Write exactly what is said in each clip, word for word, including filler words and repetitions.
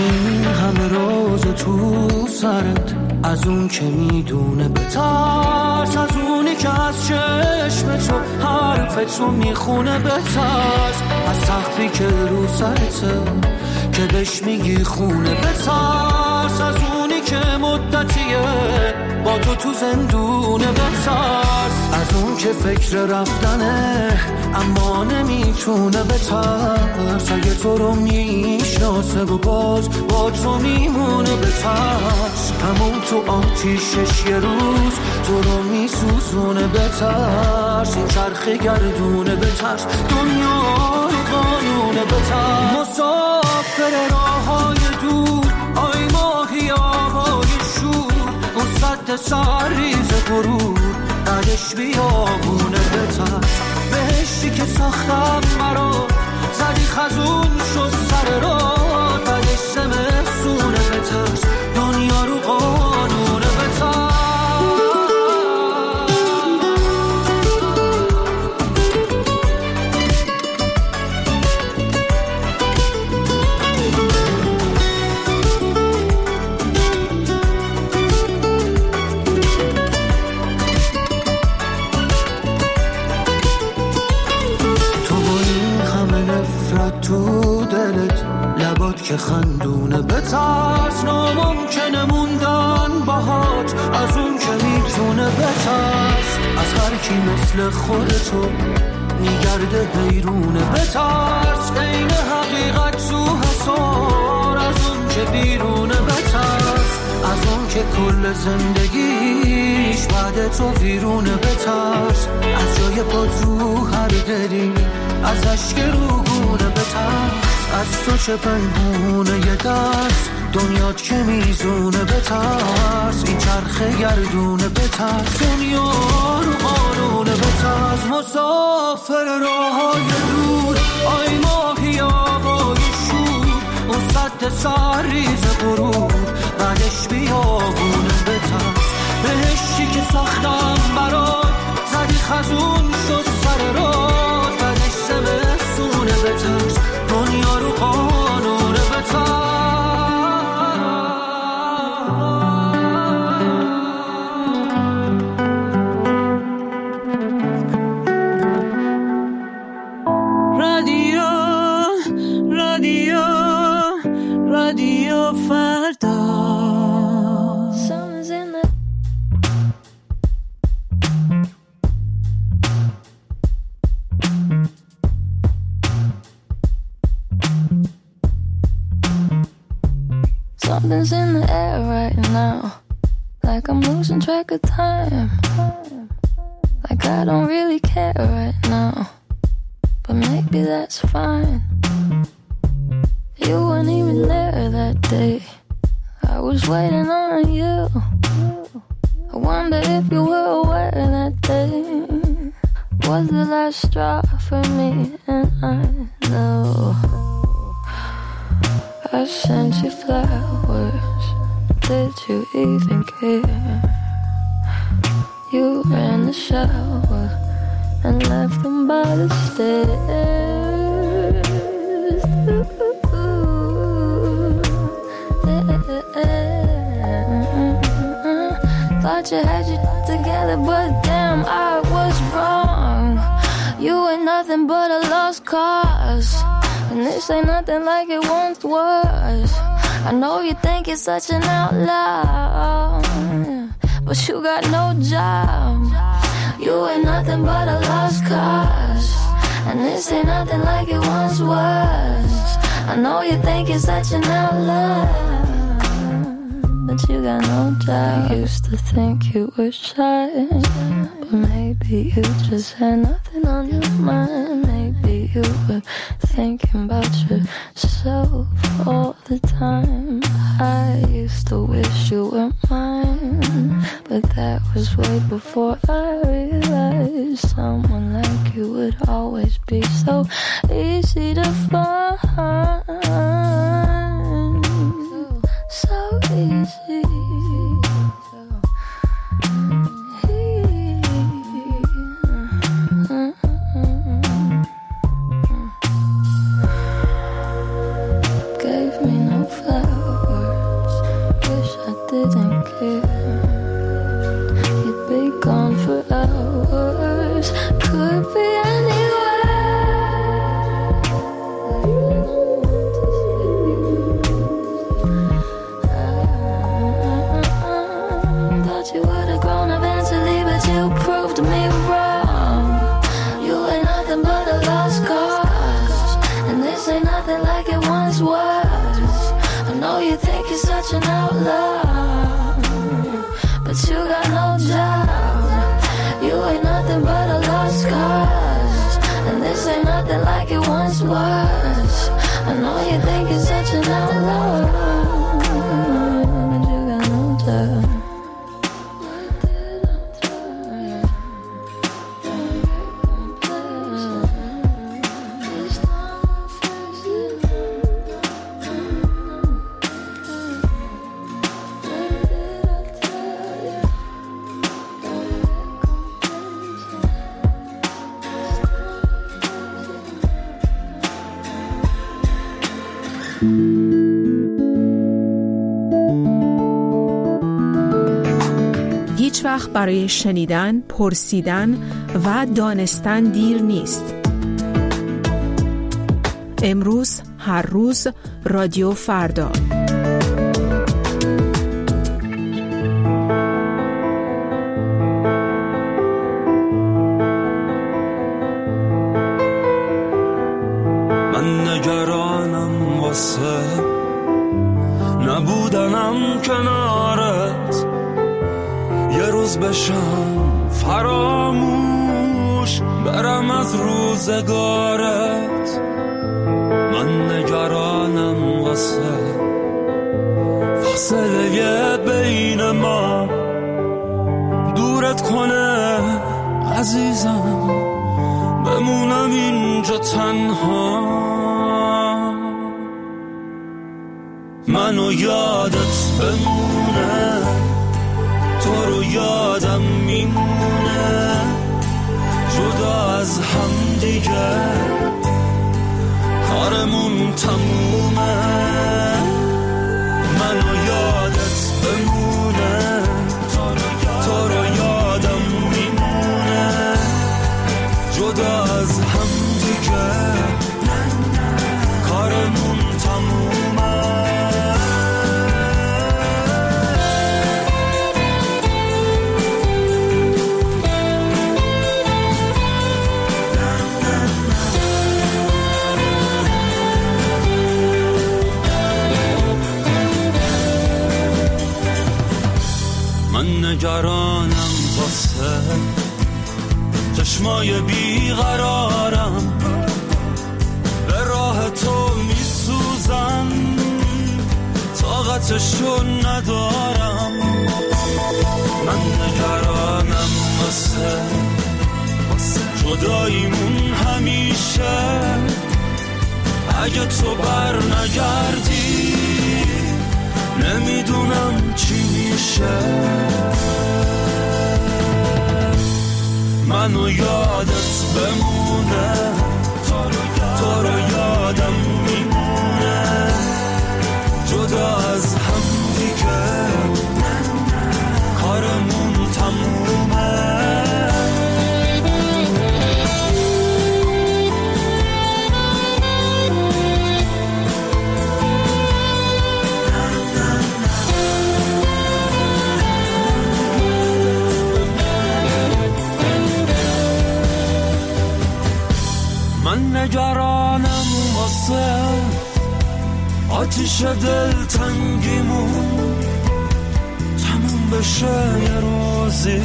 این همه روز تو سرت، از اون که میدونه بترس، از اونی که از چشم تو حرفتو میخونه بترس، از سقفی که رو سرته که بهش میگی خونه بترس، از اونی که مدتیه با تو تو زندونه بترس، از اون که فکر رفتنه اما نمیتونه بترس، اگه تو رو میشناسه و باز با تو میمونه بترس، همون تو آتیشش یه روز تو رو میسوزونه بترس، این چرخه گردونه بترس، دنیا رو قانونه بترس، مسافر راه های دور آی ماهی آهای شور، اون سد سرریز غرور بعدش بیابونه بترس، بهشتی که ساختم برات زدی خزون شد سر راه، بعدش زمستونه بترس، دنیا رو قانونه بترس. تو دلت لبات که خندونه بترس، ناممکنه موندن باهات از اون که میتونه بترس، از هر کی مثل خودتو میگرده حیرونه بترس، عین حقیقت تو حسار از اون که بیرونه بترس، از اون که کل زندگیش بعد تو ویرونه بترس، از جای پات رو هر دری از اشک روگونه بترس، از تو چه پنهونه یه دست دنیات که میزونه بترس، این چرخه گردونه بترس، دنیا رو قانونه بترس، مسافر راه های دور آی ماهی آقای شور، اون سد سرریز غرور بعدش بیابونه بترس، بهشتی که ساختم برات زدی خزون شد سر راه، بعدش زمستونه بترس، دنیا رو قانونه بترس. رادیو رادیو رادیو فردا Something's in the air right now, like I'm losing track of time, like I don't really care right now, but maybe that's fine. You weren't even there that day, I was waiting on you, I wonder if you were aware that day was the last straw for me, and I know I sent you flowers, did you even care? You ran the shower and left them by the stairs. Ooh, yeah. Thought you had you together, but damn, I was wrong. You ain't nothing but a lost cause, and this ain't nothing like it once was. I know you think you're such an outlaw, but you got no job. You ain't nothing but a lost cause, and this ain't nothing like it once was. I know you think you're such an outlaw, but you got no job. I used to think you were shy, but maybe you just had nothing on your mind. Maybe you were thinking about yourself all the time. I used to wish you were mine, but that was way before I realized someone like you would always be so easy to find. So easy. Gave me no flowers. didn't care. You'd be gone for hours. Could be such an outlaw, but you got no job. You ain't nothing but a lost cause, and this ain't nothing like it once was. I know you think you're such an outlaw, but you got no job. هیچ وقت برای شنیدن، پرسیدن و دانستن دیر نیست. امروز، هر روز، رادیو فردا. من نگرانم واسه نبودنم کنارت، یه روز بشم فراموش برم از روزگارت. من نگرانم واسه فاصله بین ما دورت کنه عزیزم، بمونم اینجا تنها. منو یادت بمونه، تو رو یادم میمونه، جدا از هم دیگه کارمون تمومه. منو یادت بمونه، تو رو یادم میمونه، جدا از هم دیگه کارمون تمومه. من نگرانم واسه چشمای بیقرارم، به راه تو میسوزن، طاقتشو ندارم. من نگرانم واسه جداییمون همیشه، اگه تو بر نگردی نمیدونم چی میشه. منو یادت بمونه، تو رو یادم میمونه، جدا از هم دیگه کارمون تمومه. من نگرانم واسه آتیش دل تنگیمون تموم بشه، یه روزی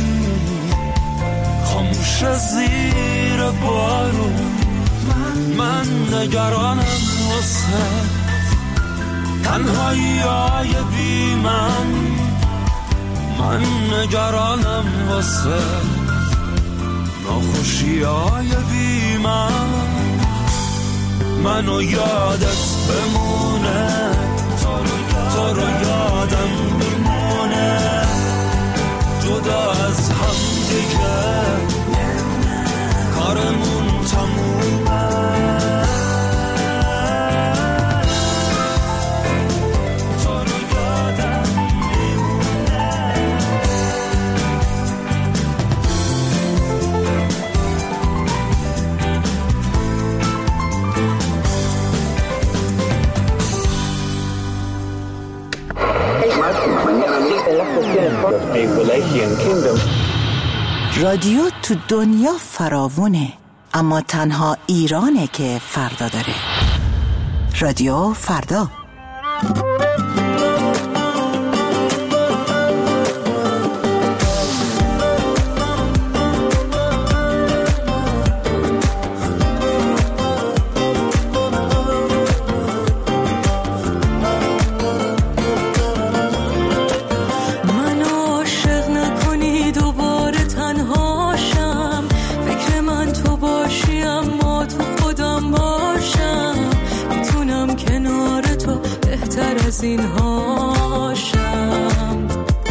خاموش زیر بارون. من نگرانم واسه تنهایی های بی من، من نگرانم واسه ناخوشی های بی من. منو یادت بمونه، تو رو یادم میمونه، جدا از هم دیگه کارمون تمومه. تو رو یادم میمونه. رادیو تو دنیا فراوونه، اما تنها ایرانه که فردا داره. رادیو فردا. از این هاشم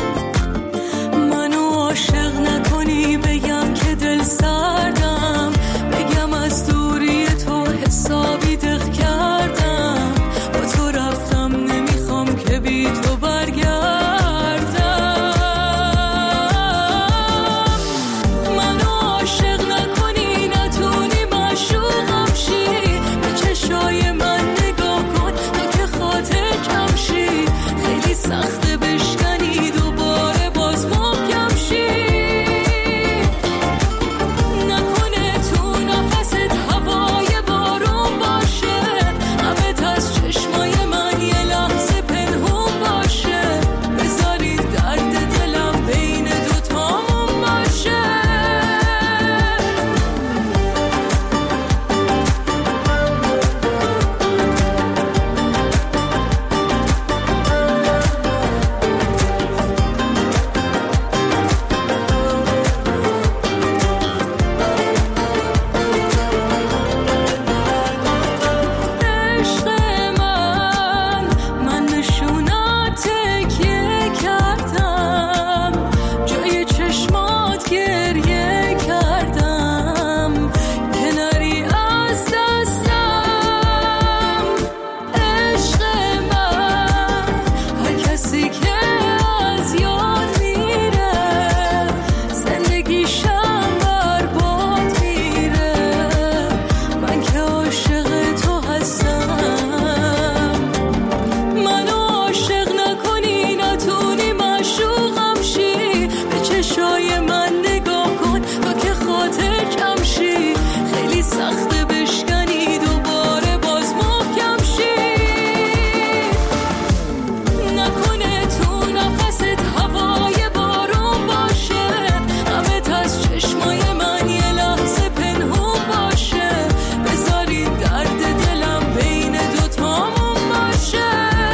منو عاشق نکنی، بگم که دل سردم، بگم از دوری تو حسابی دق کردم، با تو رفتم نمیخوام که بی تو برگردم. منو عاشق نکنی، نتونی معشوقم شی، به چشای من نگاه کن تو که خاطر کم شی، خیلی سخته بشکنی دوباره باز محکم شی، نکنه تو نفست هوای بارون باشه، همت از چشمای من یه لحظه پنهون باشه، بذارید درد دلم بین دوتامون باشه. عشق من من نشونات تکیه کردم، جای چشمات گریه کردم، که نری از دستم. عشق من هر کسی که از یاد میره، زندگیشم برباد میره، من که عاشق تو هستم. منو عاشق نکنی، نتونی معشوقم شی، به چشای من نگاه کن تو که خاطر کم شی، خیلی سخته بشکنی دوباره باز محکم شی، نکنه تو نفست هوای بارون باشه، همت از چشمای من یه لحظه پنهون باشه، بذارید درد دلم بین دوتامون باشه.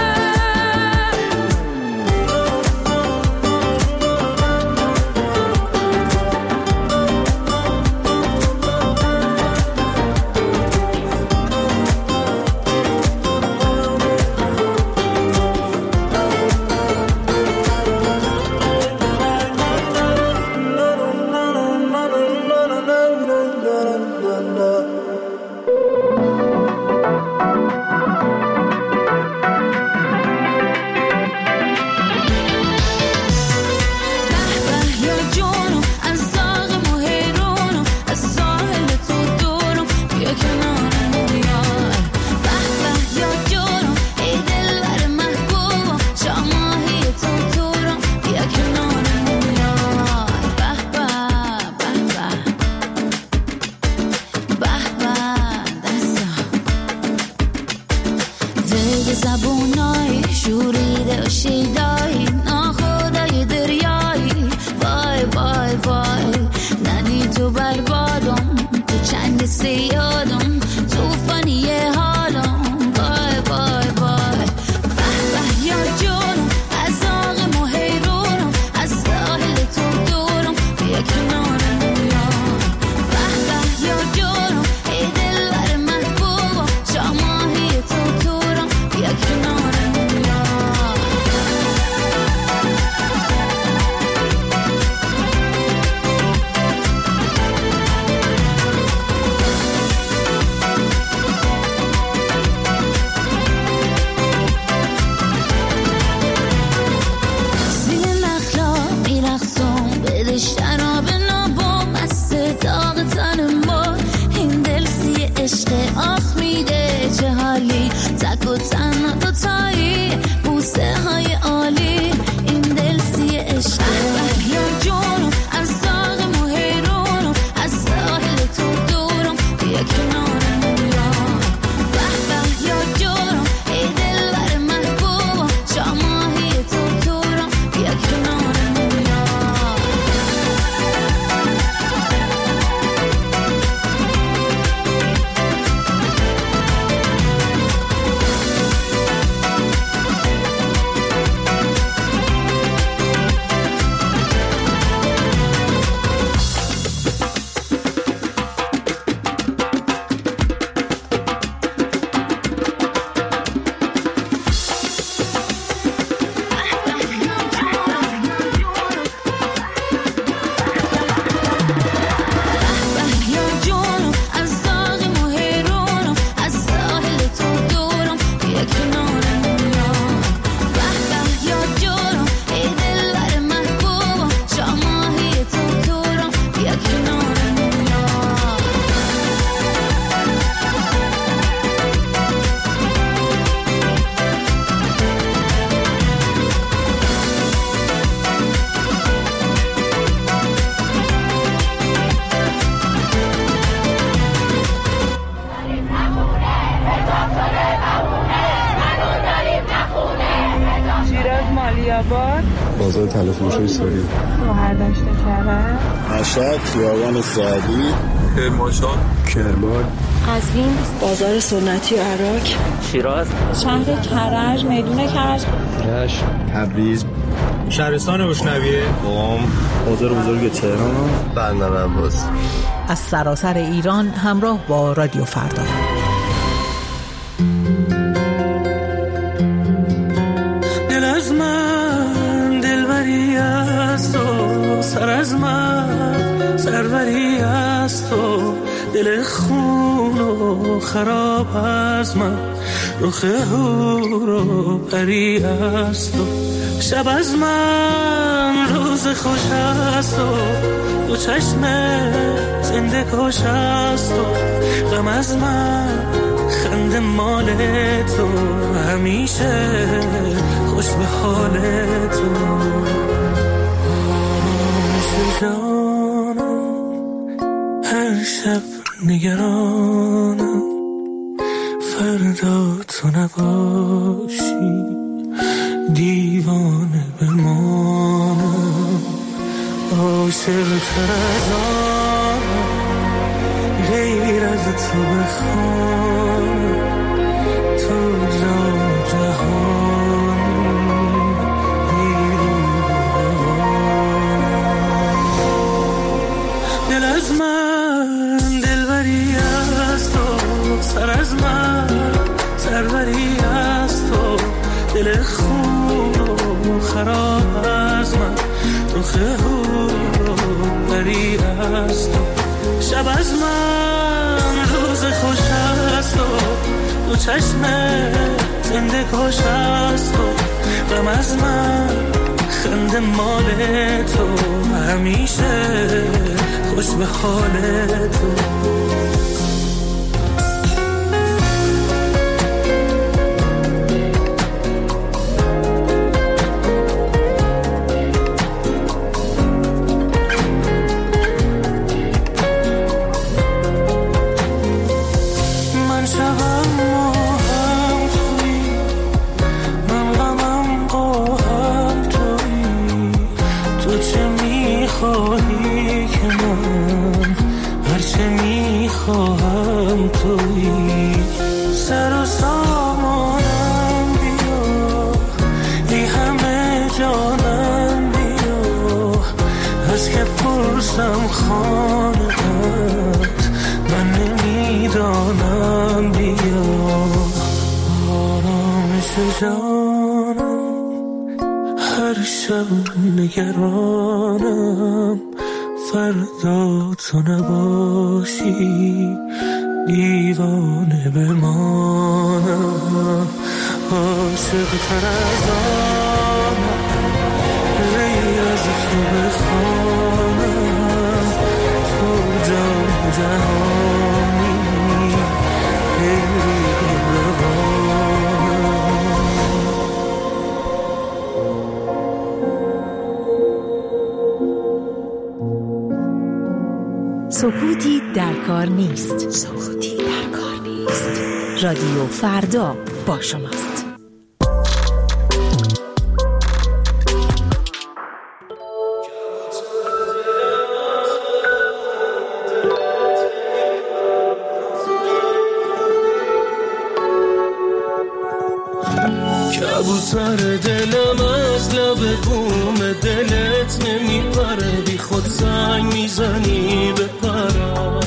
یا جونو از زاغ موهیرونو، از ساحل تو دورم بیا کنارم بیای. به به یا جونو ای دلبر محبوبم، شاماهی تو دورم بیا کنارم بیای. به به به به به به دستا زید زبونای شوریده و شیدایی، ناخدای دریایی، وای وای وای ندی تو بربادم، تو چنگ سیادم، توفانی حالم، وای وای وای. به به یا جونم از زاغ موهیرونم، از ساحل تو دورم بیا کنارم بیای. به به یا جونم ای دلبر محبوبم، شاماهی تو دورم بیا کنارم بیای. زیر نخلا میرخصم، بده شراب نابم، مست داغ تن ما، این دل سی عشق آخ میده چه حالی، تک و تنها دوتایی بوسه های عالی، این دل سی عشق بازار تلافروشی ساری، بهرداشت کرد، مشهد، خیابان سعدی، کرمانشاه، کرمان، قزوین، بازار سنتی عراق، شیراز، شهر کرج، میدون کرج، رشت، تبریز، شهرستان روشنویه، قم، بازار بزرگ تهران، بندر عباس. از سراسر ایران همراه با رادیو فردا. دل از من دلبری است و سر از من سروری است و دل خون و خراب از من رخ هور و پری است و شب از من روز خوش است و دو چشم زنده کش است و غم از من خنده مال تو همیشه خوش به حال تو. آرامش جانم هر شب نگرانم فردا تو نباشی دیوانه بمانم عاشق تر از آنم غیر از تو بخوانم تو جا جهانی بیرون بوانم. دل از من دلبری است و سر از من سروری است و دل خون و خراب از من تو خهور و بری است و شب از من روز خوش است و دو چشم زنده کش است و غم از من خنده مال تو همیشه خوش به حال تو. خواهم تویی سر و سامانم بیا ای همه جانم بیا از که پرسم خانه‌ات من نمیدانم بیا. آرامش جانم هر شب نگرانم فردا تو نباشی دیوانه بمانم عاشق تر از آنم غیر از تو بخوانم تو جان جهانی غیر روانم. سکوتی در کار نیست. سکوتی در کار نیست. رادیو فردا با شماست. کبوتر دلم از لب بوم دلت نمیپره بی خود زنگ میزنی بپرم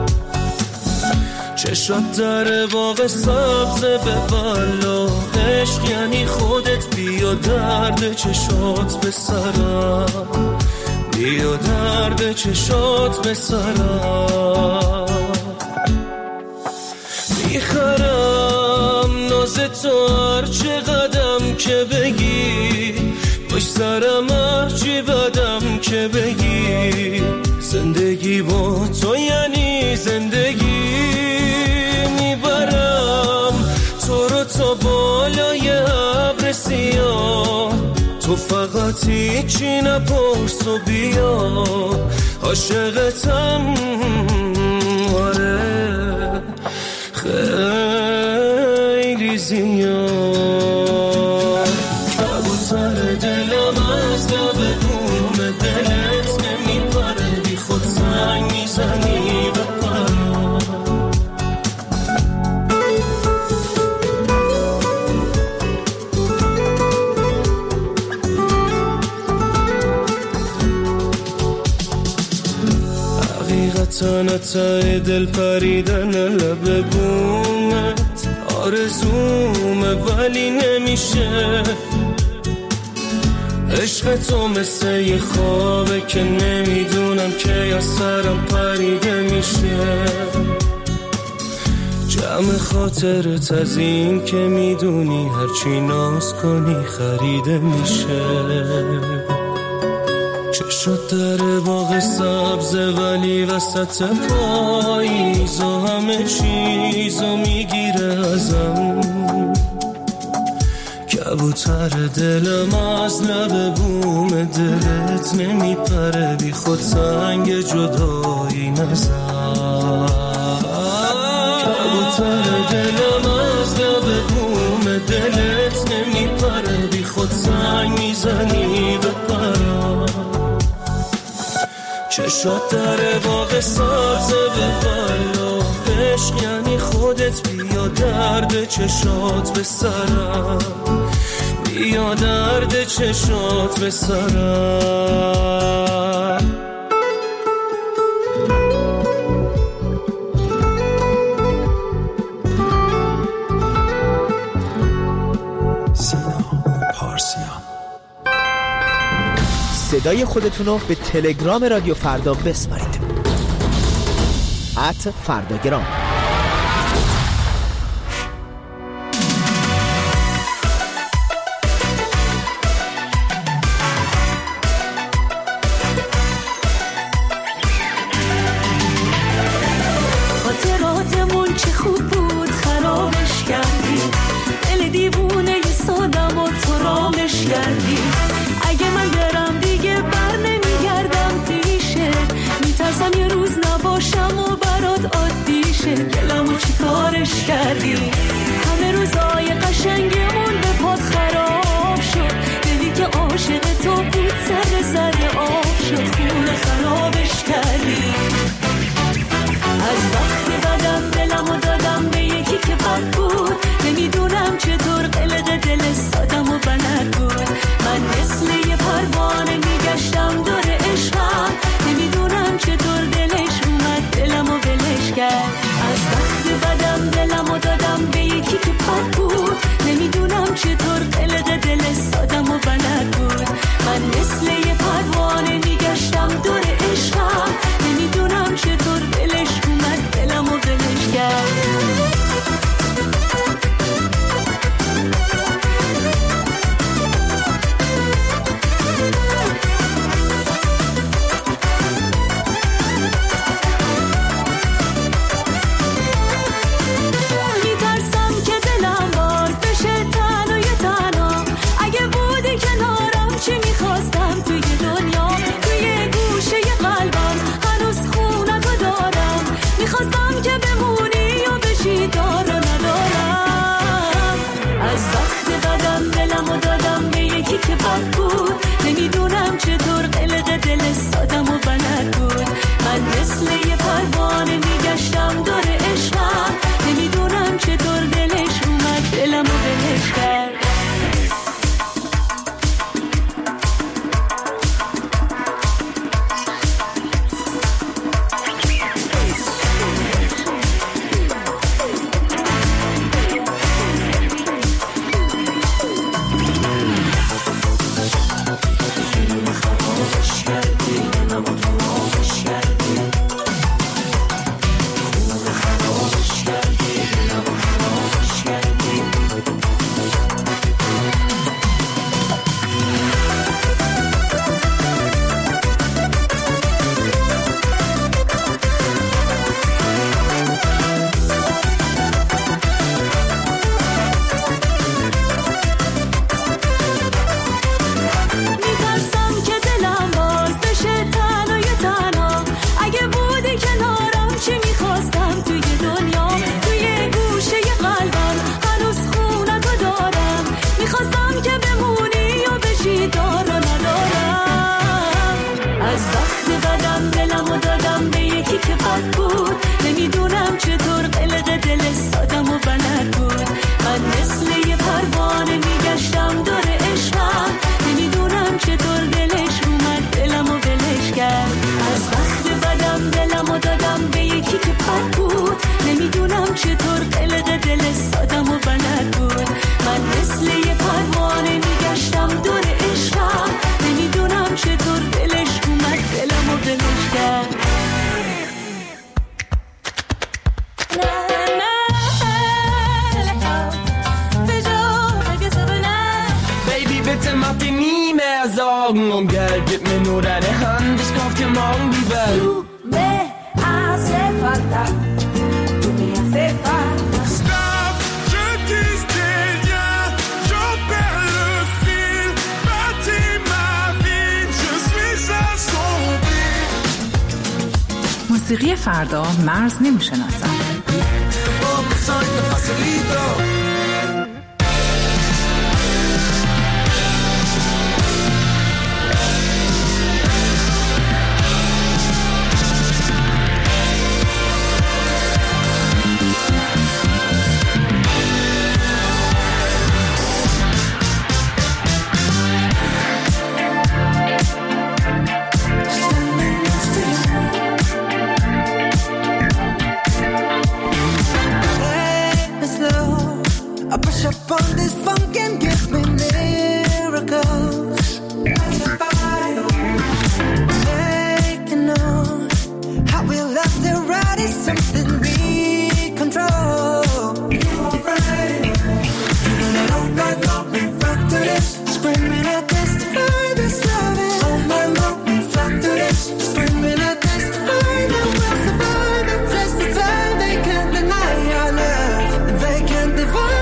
چشات در باغ سبز به والا عشق یعنی خودت بیا درد چشات به سرم بیا درد چشات به سرم میخرم ناز تو هر چه قدم که بگی باش سرم هرچی بدم که بگی زندگی با تو یعنی زندگی میبرم تو رو تا بالای ابر سیاه تو فقط هیچی نپرس و بیا عاشقتم آره خیلی زیاد کبوتر دلم از لب بوم دلت نمیپره بی خود زنگ میزنی به پرام. حقیقتا نتای دل پریدن لب بومت آرزومه ولی نمیشه. عشق تو مثل یه خوابه که نمیدونم که یا سرم پریده میشه. جمع خاطرت از این که میدونی هرچی ناز کنی خریده میشه. چشات در باغ سبزه ولی وسط پاییز و همه چیزو میگیره ازم. کبوتر دلم از لب بوم دلت نمیپره بی خود سنگ جدایی نزن. کبوتر دلم از لب بوم دلت نمیپره بی خود سنگ میزنی به پرام. چشات در باغ سبزه به بالا عشق یعنی خودت بیا درد چشات به سرم. بیا درد چشات به سرم. صدای خودتونو به تلگرام رادیو فردا بسپارید. ات فرداگرام. خاطراتمون چه خوب بود خرابش کردی. دل دیوونه ی سادم و تو رامش کردی. اگه من برم دیگه بر نمیگردم پیشه. میترسم یه روز نباشم و برات عادی شه. oder der Hand, ich kauf dir morgen die Welt. Du me hace falta, du me hace falta. Stop, je dis rien, j'en perds le fil. Bâtis ma vie, je suis assombri. موسیقی فردا مرز نمیشناسد. Up on this funk and give me miracles. Making on how we love the ride is something we control. You already know that all night long we rock to this, screaming at this to find this loving. All night long we flock to this, screaming at this to find that we'll survive the test of time. They can't deny our love, they can't divide.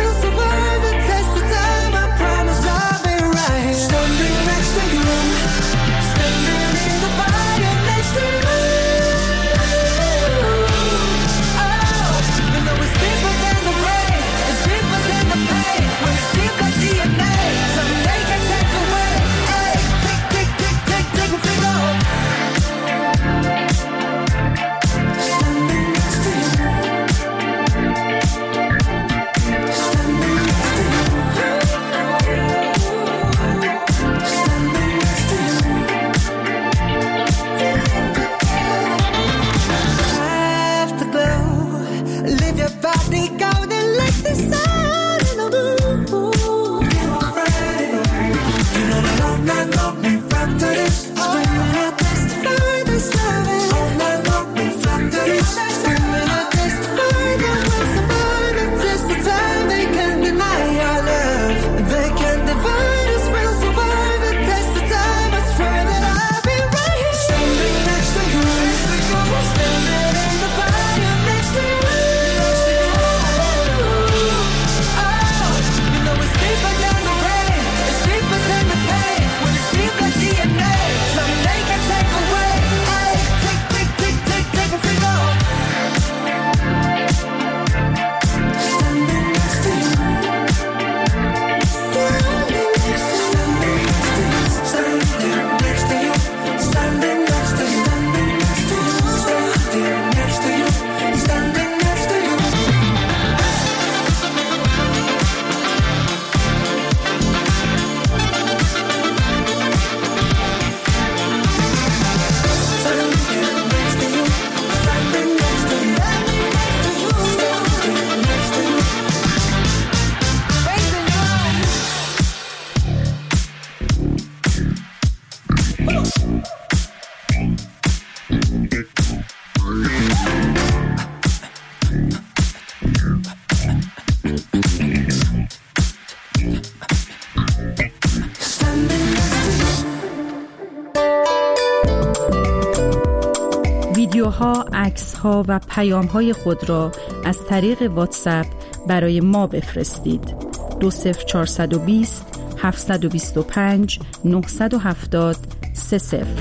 ویدیوها، عکس‌ها و پیام‌های خود را از طریق واتساپ برای ما بفرستید. دو صفر چهارصد و بیست هفتصد و بیست و پنج نهصد و هفتاد سه صفر.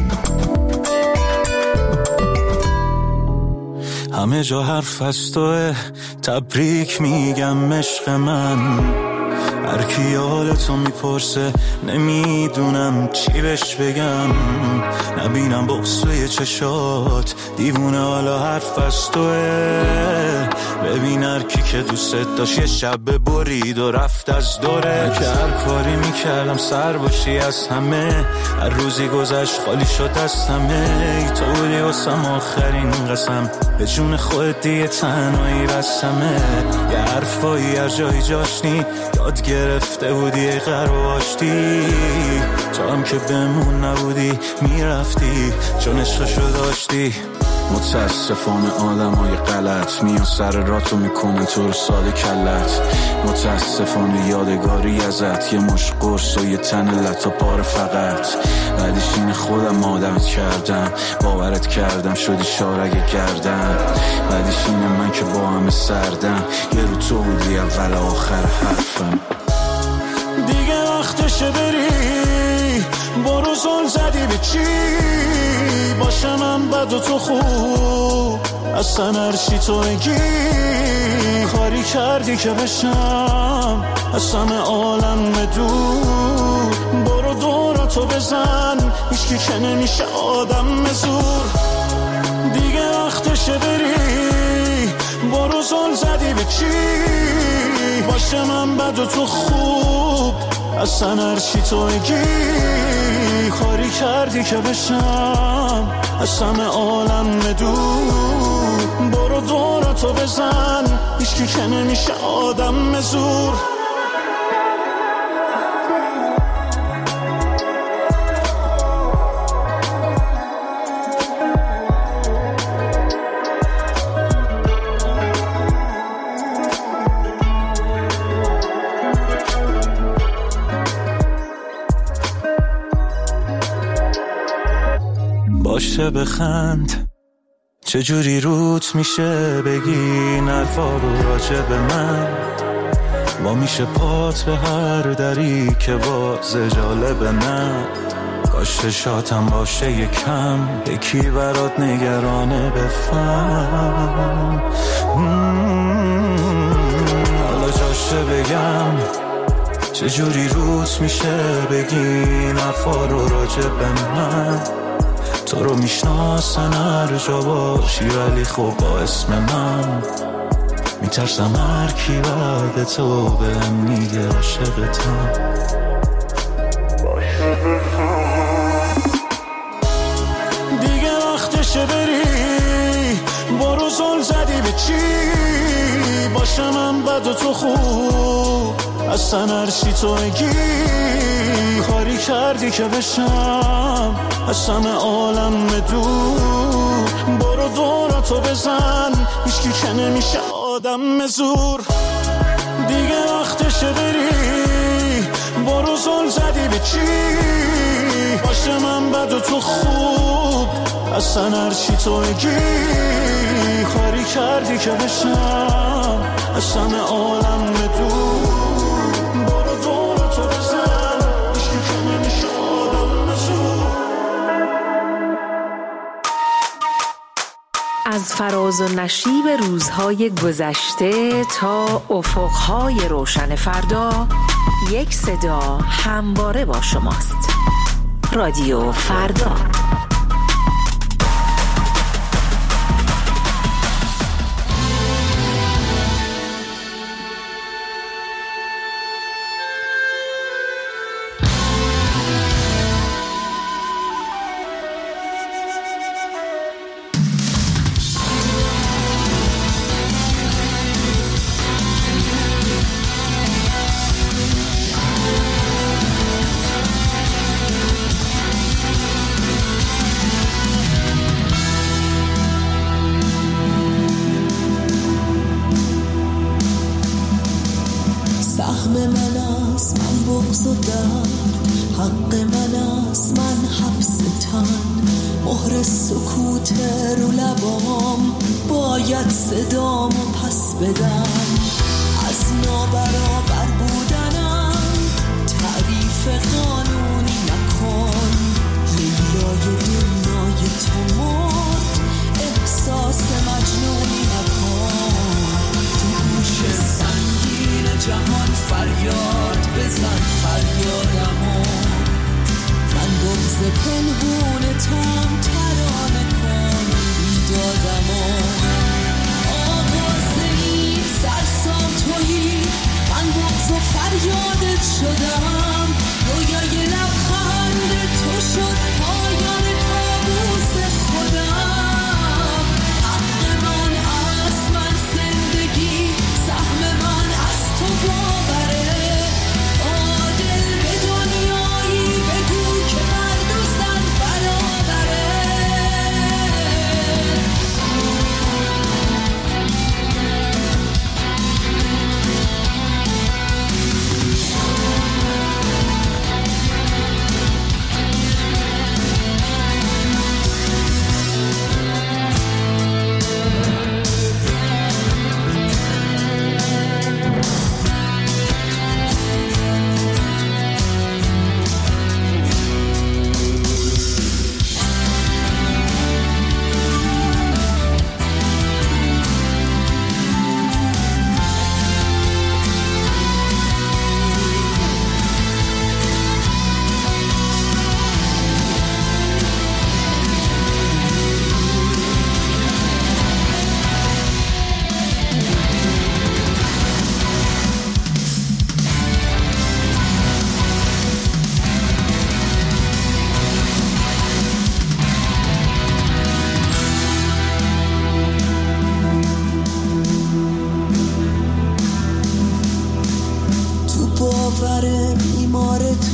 همه جا حرف از توه، تبریک میگم عشق من. هر کی حالتو میپرسه نمیدونم چی بهش بگم. نبینم بغض توی چشات، دیوونه حالا حرف از توه. ببین هر کی که دوست داشت یه شب برید و رفت از دوره. که هر کاری میکردم سر باشی از همه، هر روزی گذشت خالی شد از همه. ای تو بودی واسم آخرین قسم، به جون خودت دیگه تنهایی بسمه. یه حرفایی هر جایی جاش نی، یاد گرفته بودی ای قرار آشتی. تو هم که بمون نبودی میرفتی، چون عشقشو داشتی. متاسفانه آدم های غلط میان سر راتو میکنن تو رو ساده کلت. متاسفانه یادگاری ازت یه مش قرص و یه تن لطا پاره فقط. بعدش این خودم آدمت کردم، باورت کردم شدی شارگه گردم. بعدش اینه من که با همه سردم، یه رو تو بودی اول آخر حرفم. دیگه وقتشه بری، برو زل زدی به چی؟ باشه من بد و تو خوب، اصلا هرچی تو بگی. کاری کردی که بشم از همه عالم دور. برو دوراتو بزن، هیچکی که نمیشه آدم زور. دیگه وقتشه بری، برو زل زدی به چی؟ باشه من بد و تو خوب، اصلا هرچی تو بگی. کاری کردی که بشم از همه عالم دور. برو دوراتو بزن، هیچکی که نمیشه آدم زور. باشه بخند، چجوری روت میشه بگی نرفا رو راجع به من. با میشه پات به هر دری که باز جالب نه. کاش شاتم باشه یکم، یکی برات نگرانه بفهم. حالا جاشه بگم چجوری روت میشه بگی نرفا رو راجع به من. تو رو میشناسن هر جا باشی، ولی خب با اسم من میترسم هر کی بعد تو بهم میگه عاشقتم. دیگه وقتشه بری، برو زل زدی به چی؟ باشه من بد و تو خوب، اصلا هرچی تو بگی. کاری کردی که بشم از همه عالم دور. برو دوراتو بزن، هیچکی که نمیشه آدم زور. دیگه وقتشه بری، برو زل زدی به چی؟ باشه من بد و تو خوب، اصلا هرچی تو بگی. کاری کردی که بشم از همه عالم دور. از فراز و نشیب روزهای گذشته تا افقهای روشن فردا، یک صدا همواره با شماست. رادیو فردا.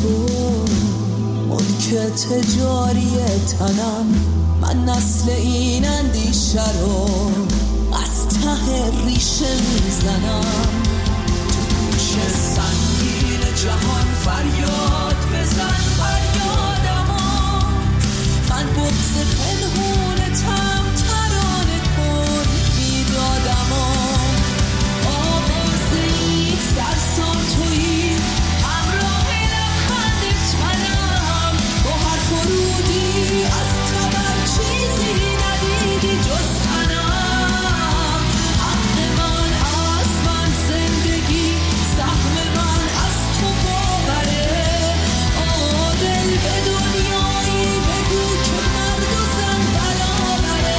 تو ملک تجاری تنم، من نسل این اندیشه رو از ته ریشه میزنم. تو گوش سنگین جهان فریاد بزن فریادمو، من بغض پنهون تم ترانه کن بیدادمو. آواز این سرسام تویی، همراه لبخندت منم، با هر فرودی از تبر چیزی ندیدی جز تنم. حق من از من زندگی، سهم من از تو باوره. عادل به دنیایی بگو که مرد و زن برابره.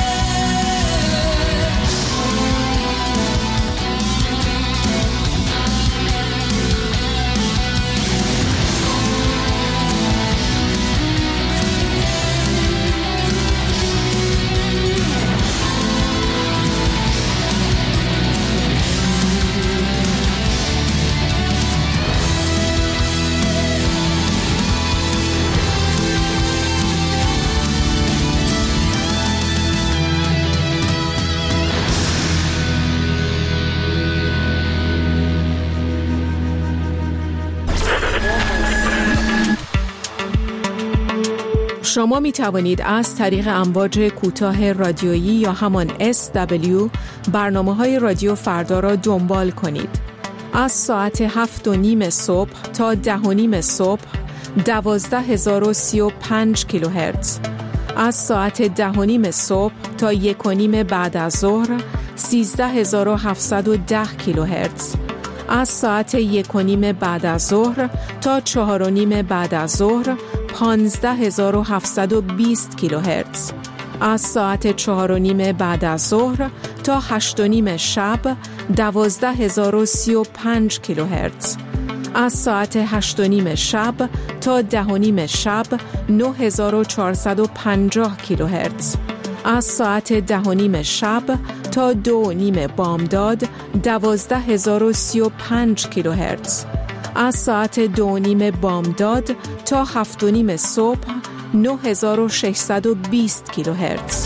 شما می توانید از طریق امواج کوتاه رادیویی یا همان اس دبلیو برنامه های رادیو فردا را دنبال کنید. از ساعت هفت و نیم صبح تا ده و نیم صبح دوازده هزار و سی و پنج کیلوهرتز، از ساعت ده و نیم صبح تا یک و نیم بعد از ظهر سیزده هزار و هفتصد و ده کیلوهرتز، از ساعت یک و نیم بعد از ظهر تا چهار و نیم بعد از ظهر پانزده هزار و هفتصد و بیست کیلوهرتز، از ساعت چهار و نیم بعد از ظهر تا هشت و نیم شب دوازده هزار و سی و پنج کیلوهرتز، از ساعت هشت و نیم شب تا ده و نیم شب نه هزار و چهارصد و پنجاه کیلوهرتز، از ساعت ده و نیم شب تا دو و نیم بامداد دوازده هزار و سی و پنج کیلوهرتز، از ساعت دو و نیم بامداد تا هفت و نیم صبح نه هزار و ششصد و بیست کیلوهرتز.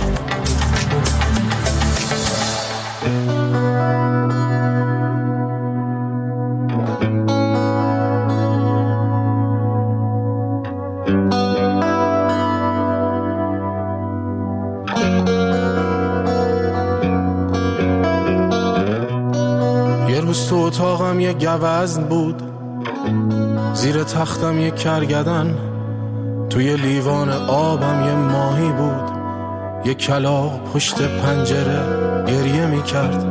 یه روز تو اتاقم یه گوزن بود، زیر تختم یه کرگدن، توی لیوان آبم یه ماهی بود، یه کلاغ پشت پنجره گریه میکرد.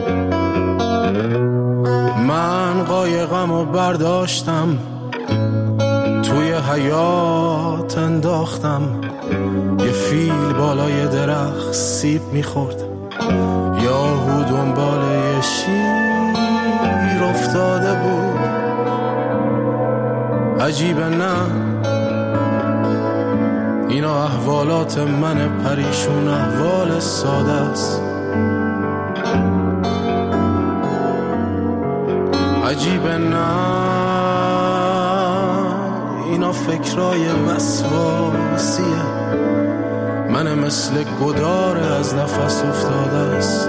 من قایقم و برداشتم توی حیاط انداختم، یه فیل بالای درخت سیب میخورد، یاهو دنبال یه شیر افتاده بود. عجیبه نه اینا احوالات من پریشون، احوال ساده است. عجیبه نه اینا فکرای وسواسیه، من مثل گداره از نفس افتاده است.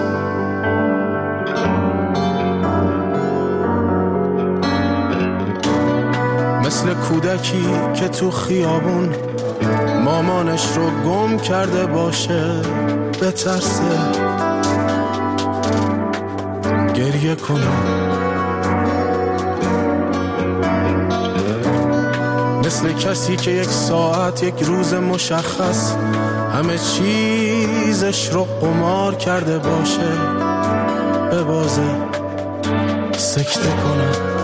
مثل کودکی که تو خیابون مامانش رو گم کرده باشه، بترسه گریه کنه. مثل کسی که یک ساعت یک روز مشخص همه چیزش رو قمار کرده باشه، ببازه سکته کنه.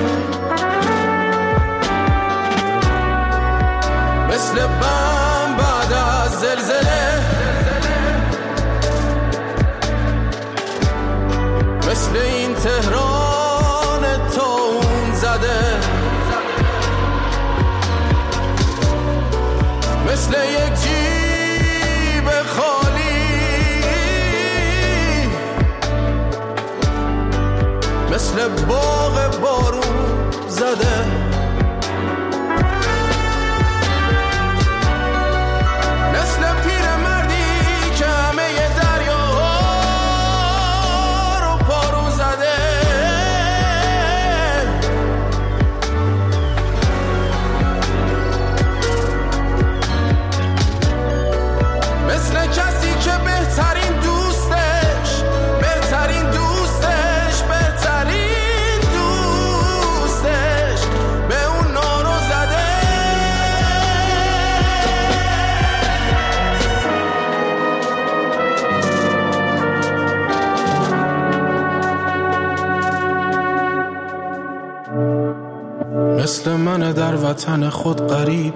مثل بم بعد از زلزله، مثل این تهران تون زده، مثل یک جیب خالی، مثل باغ بارون زده. وطن خود غریب،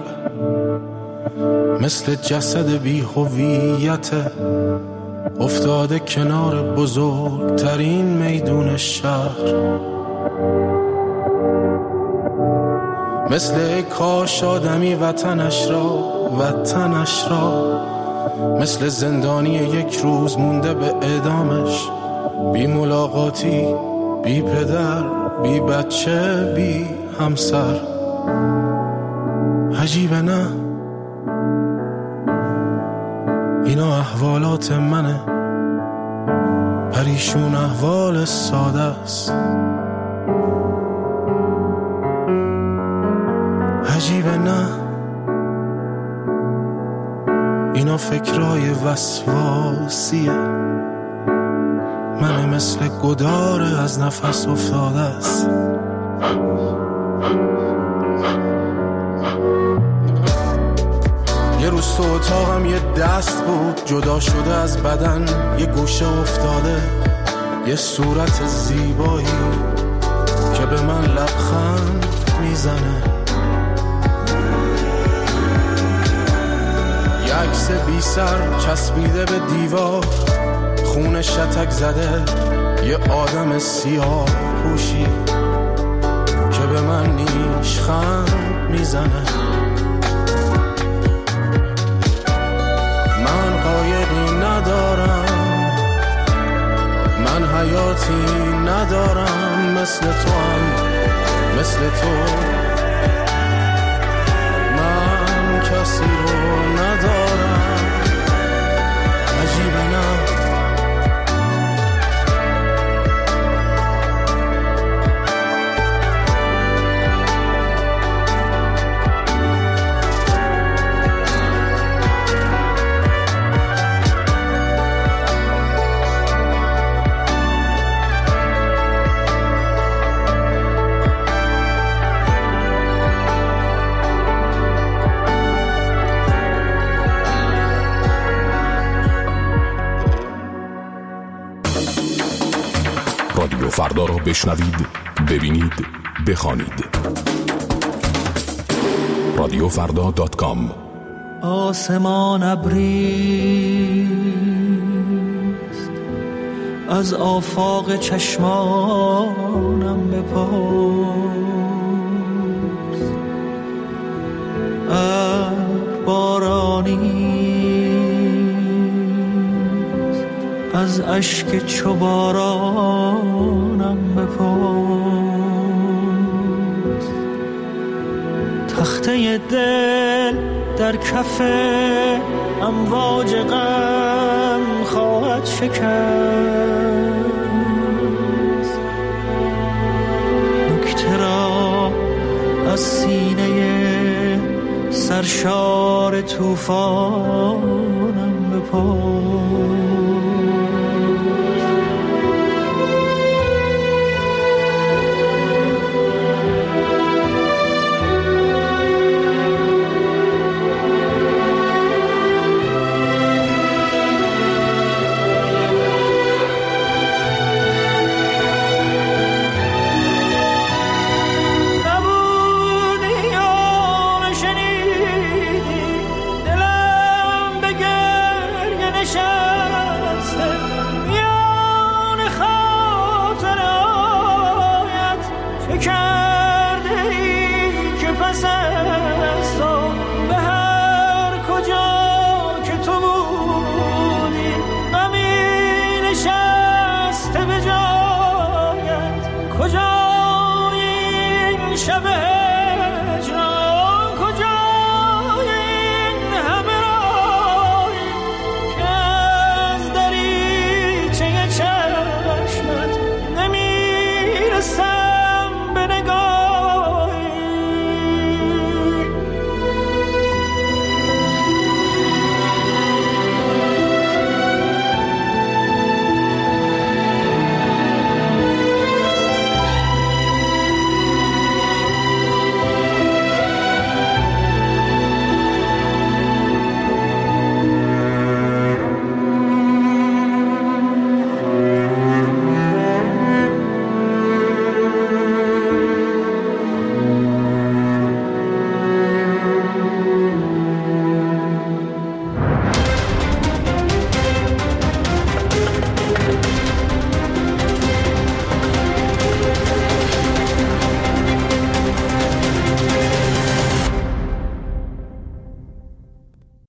مثل جسد بی هویت افتاده کنار بزرگترین میدون شهر. مثل کاش آدمی وطنش را وطنش را مثل زندانی یک روز مونده به اعدامش، بی ملاقاتی، بی پدر، بی بچه، بی همسر. عجیبه نه؟ اینا احوالات منه، پریشون احوال ساده است. عجیبه نه؟ اینا فکرای وسواسیه، من مثل گداره از نفس افتاده است. یه روز تو اتاقم یه دست بود جدا شده از بدن، یه گوشه افتاده، یه صورت زیبایی که به من لبخند میزنه. یه عکس بی سر چسبیده به دیوار، خون شتک زده، یه آدم سیاه پوشی که به من نیشخند میزنه. من قایقی ندارم، من حیاتی ندارم، مثل تو هم مثل تو، من کسی رو ندارم. عجیبه نه؟ رادیو فردا را بشنوید، ببینید، بخوانید. رادیو فردا دات کام. آسمان ابریست، از آفاق چشمانم بپرس. ابر بارانیست، از اشک چو بارانم بپرس. تخته دل در کف امواج غم خواهد شکست. نکته را از سینه سرشار طوفانم بپرس.